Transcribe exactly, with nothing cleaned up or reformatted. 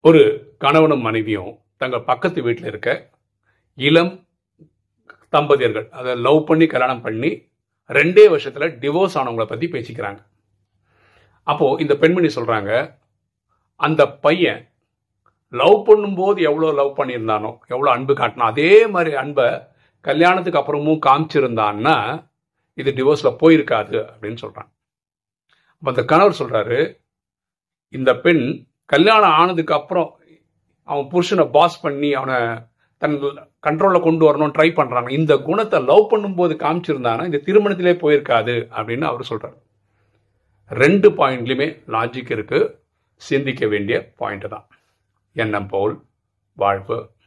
ஒரு கணவனும் மனைவியும் தங்கள் பக்கத்து வீட்டில் இருக்க இளம் தம்பதியர்கள் அதை லவ் பண்ணி கல்யாணம் பண்ணி ரெண்டே வருஷத்துல டிவோர்ஸ் ஆனவங்களை பத்தி பேசிக்கிறாங்க. அப்போ இந்த பெண்மணி சொல்றாங்க, அந்த பையன் லவ் பண்ணும்போது எவ்வளோ லவ் பண்ணியிருந்தானோ, எவ்வளோ அன்பு காட்டினோ, அதே மாதிரி அன்பை கல்யாணத்துக்கு அப்புறமும் காமிச்சிருந்தான்னா இது டிவோர்ஸ்ல போயிருக்காது அப்படின்னு சொல்றாங்க. அப்ப அந்த கணவர் சொல்றாரு, இந்த பெண் கல்யாணம் ஆனதுக்கு அப்புறம் அவன் புருஷனை பாஸ் பண்ணி அவனை தன் கண்ட்ரோல்ல கொண்டு வரணும் ட்ரை பண்றாங்க. இந்த குணத்தை லவ் பண்ணும்போது காமிச்சிருந்தானா இந்த திருமணத்திலே போயிருக்காது அப்படின்னு அவர் சொல்றாரு. ரெண்டு பாயிண்ட்லயுமே லாஜிக் இருக்கு, சிந்திக்க வேண்டிய பாயிண்ட் தான். எண்ணம் போல் வாழ்வு.